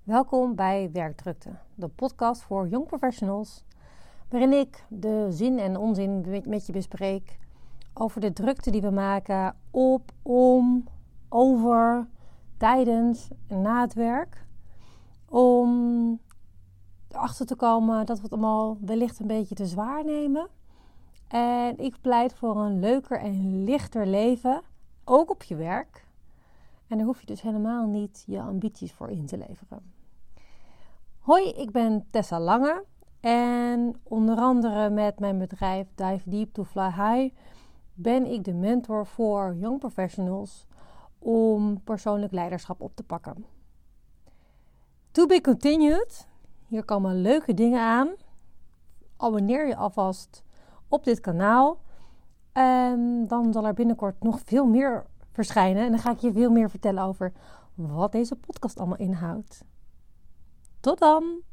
Welkom bij Werkdrukte, de podcast voor young professionals, waarin ik de zin en onzin met je bespreek over de drukte die we maken op, om, over, tijdens en na het werk. Om erachter te komen dat we het allemaal wellicht een beetje te zwaar nemen. En ik pleit voor een leuker en lichter leven, ook op je werk. En daar hoef je dus helemaal niet je ambities voor in te leveren. Hoi, ik ben Tessa Lange en onder andere met mijn bedrijf Dive Deep to Fly High ben ik de mentor voor young professionals om persoonlijk leiderschap op te pakken. To be continued. Hier komen leuke dingen aan. Abonneer je alvast op dit kanaal. En dan zal er binnenkort nog veel meer verschijnen. En dan ga ik je veel meer vertellen over wat deze podcast allemaal inhoudt. Tot dan!